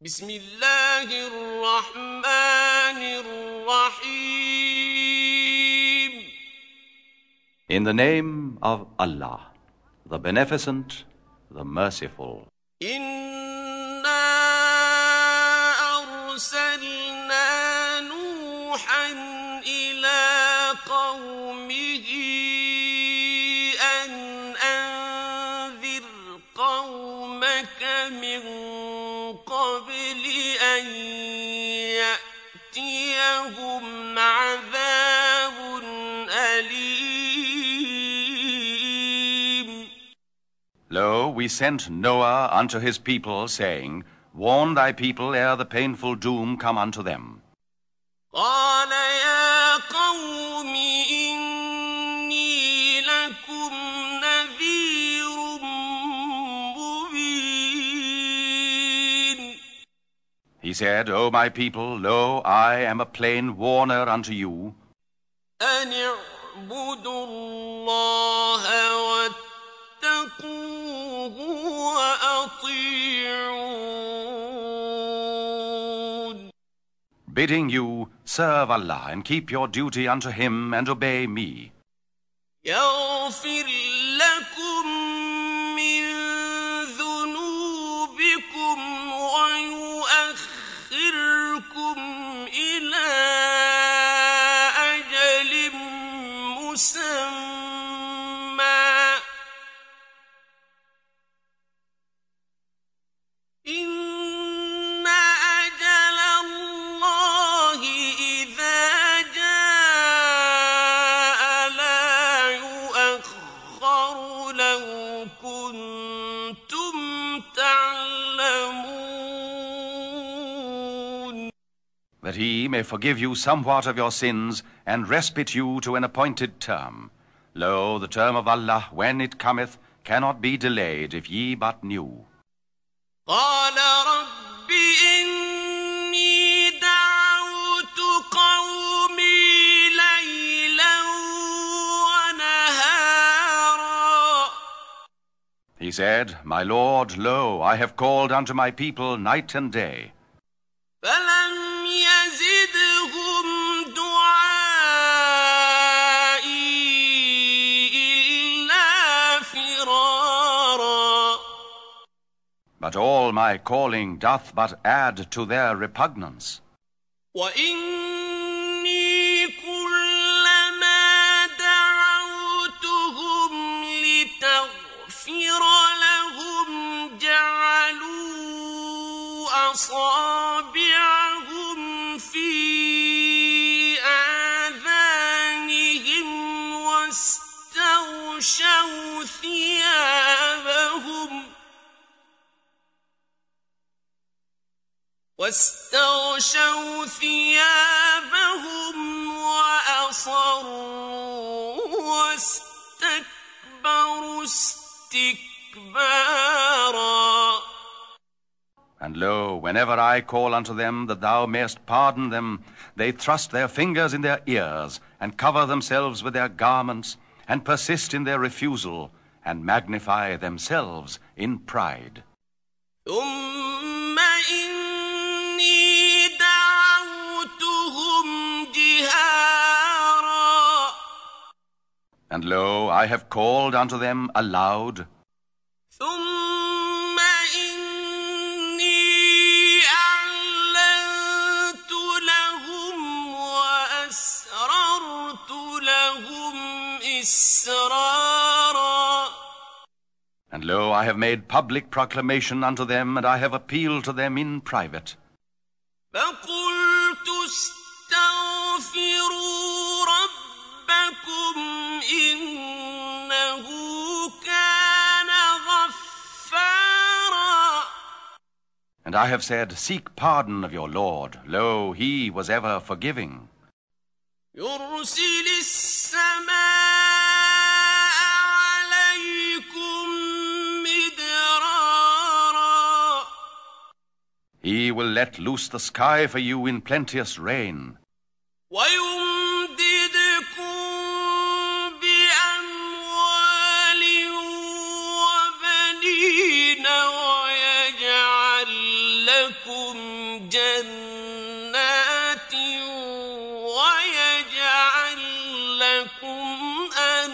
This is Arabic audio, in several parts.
بسم الله الرحمن الرحيم. In the name of Allah, the Beneficent, the Merciful. إنا أرسلنا نوحا إلى قومه أن أنذر قومك من قبل أن يأتيهم عذاب أليم. Lo, we sent Noah unto his people, saying, Warn thy people ere the painful doom come unto them. قال يا قوم إني لكم نذير مبين. He said, O my people, lo, I am a plain warner unto you. أن اعبدوا الله واتقوه وأطيعون. Bidding you, serve Allah, and keep your duty unto him, and obey me. يغفر لكم من ذنوبكم ويؤخركم إلى أجل مسمى إن أجل الله إذا جاء لا يؤخر لو كنتم تعلمون. That he may forgive you somewhat of your sins, and respite you to an appointed term. Lo, the term of Allah, when it cometh, cannot be delayed, if ye but knew. قال رب إني دعوت قومي ليلا ونهارا. He said, My Lord, lo, I have called unto my people night and day. فلم يزدهم دعائي إلا فرارا. But all my calling doth but add to their repugnance. وإني كلما دعوتهم لتغفر لهم جعلوا أصابعهم في آذانهم واستغشوا ثيابهم وأصروا واستكبروا استكبارا. And lo, whenever I call unto them that thou mayest pardon them, they thrust their fingers in their ears, and cover themselves with their garments, and persist in their refusal, and magnify themselves in pride. ثم إني دعوتهم جهارا. And lo, I have called unto them aloud. ثم إني أعلنت لهم وأسررت لهم إسرارا. And lo, I have made public proclamation unto them, and I have appealed to them in private. فقلت استغفروا ربكم إنه كان غفارا. And I have said, Seek pardon of your Lord. Lo, he was ever forgiving. يرسل السماء عليكم مدرارا. He will let loose the sky for you in plenteous rain. ويمددكم بأموال وبنين ويجعل لكم جنات ويجعل لكم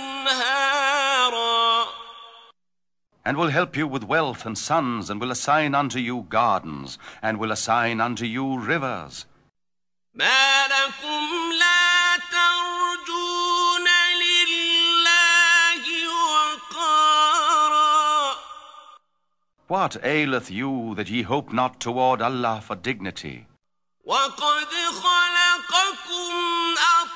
أنهارا. And will help you with wealth and sons, and will assign unto you gardens, and will assign unto you rivers. ما لكم لا ترجون لله وقارا. What aileth you that ye hope not toward Allah for dignity? وقد خلقكم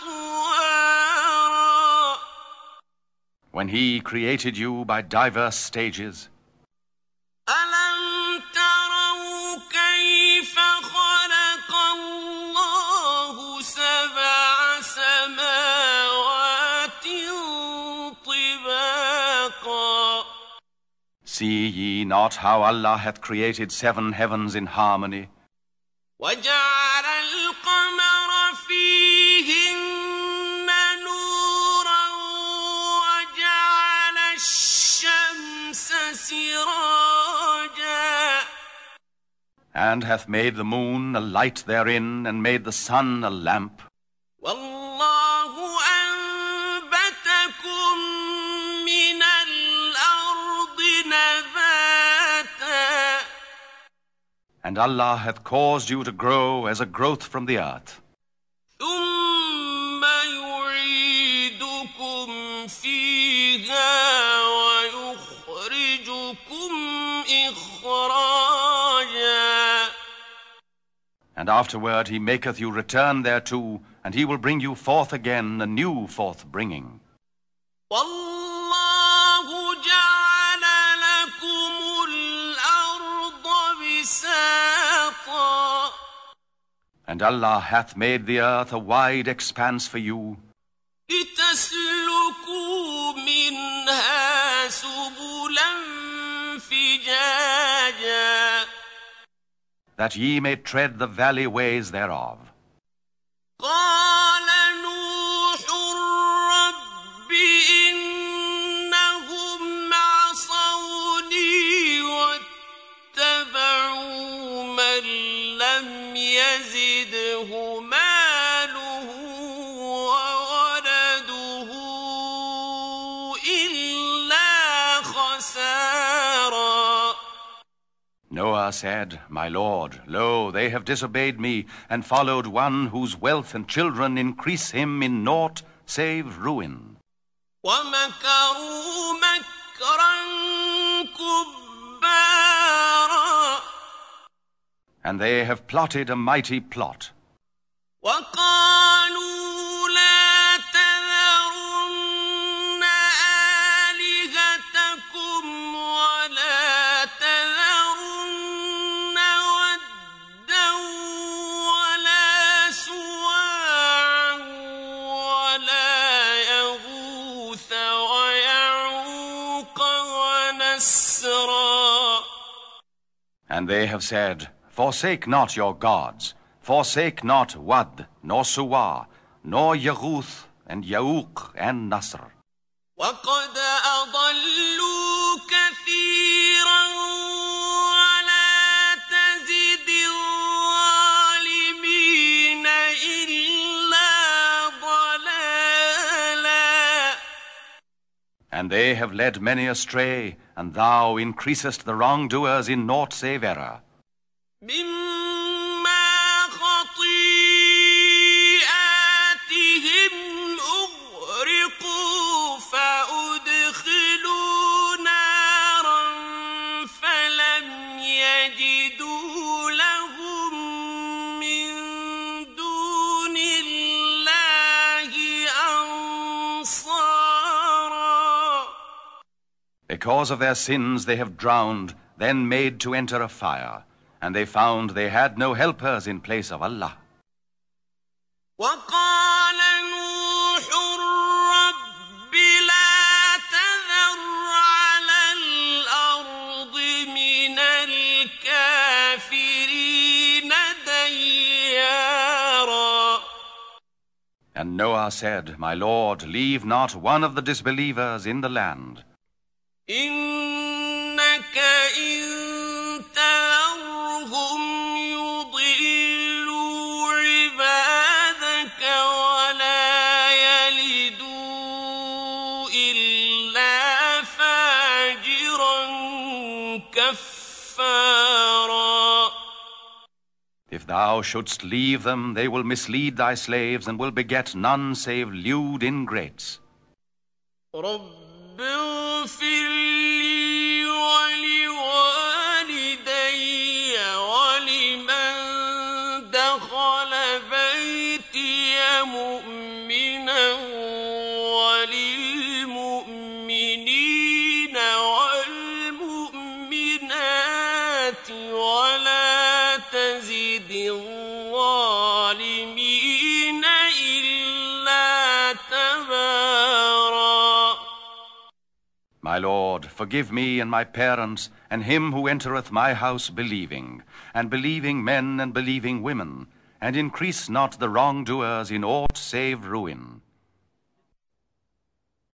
أطوارا. When He created you by diverse stages. ألم تروا كيف خلق الله سبع سماوات طباقا. See ye not how Allah hath created 7 heavens in harmony? وجعل القمر فيهن نورا وجعل الشمس سراجا. And hath made the moon a light therein, and made the sun a lamp. والله أنبتكم من الأرض نباتا. And Allah hath caused you to grow as a growth from the earth. ثم يعيدكم فيها ويخرجكم إخراجا. And afterward He maketh you return thereto, and He will bring you forth again a new forth-bringing. والله جعل لكم الأرض بساطا. And Allah hath made the earth a wide expanse for you, لتسلكوا منها سبلا فجاجا. that ye may tread the valley ways thereof. قال نوح رب إنهم عصوني واتبعوا من لم يزده ماله وولده إلا خسارا. Noah said, My Lord, lo, they have disobeyed me, and followed one whose wealth and children increase him in naught save ruin. ومكروا مكرا كبارا. And they have plotted a mighty plot. وقالوا لا تذرن آلهتكم ولا تذرن ودا ولا سواعا ولا يغوث ويعوق ونسرا. And they have said, Forsake not your gods, forsake not Wad, nor Suwa, nor Yaguth, and Yauq, and Nasr. وقد أضلوا كثيرا ولا تزد الظالمين إلا ضلالا. And they have led many astray, and thou increasest the wrongdoers in naught save error. مما خطيئاتهم أغرقوا فأدخلوا نارا فلم يجدوا لهم من دون الله أنصارا. Because of their sins they have drowned, then made to enter a fire. And they found they had no helpers in place of Allah. وقال نوح رب لا تذر على الأرض من الكافرين ديارا. And Noah said, My Lord, leave not one of the disbelievers in the land. إنك إن تذرهم يضلوا If thou shouldst leave them, they will mislead thy slaves, and will beget none save lewd ingrates. رب اغفر لي ولوالدي ولمن دخل بيتي مؤمنا وللمؤمنين والمؤمنات ولا تزد الظالمين إلا تبارا. My Lord, forgive me and my parents, and him who entereth my house believing, and believing men and believing women, and increase not the wrongdoers in aught save ruin.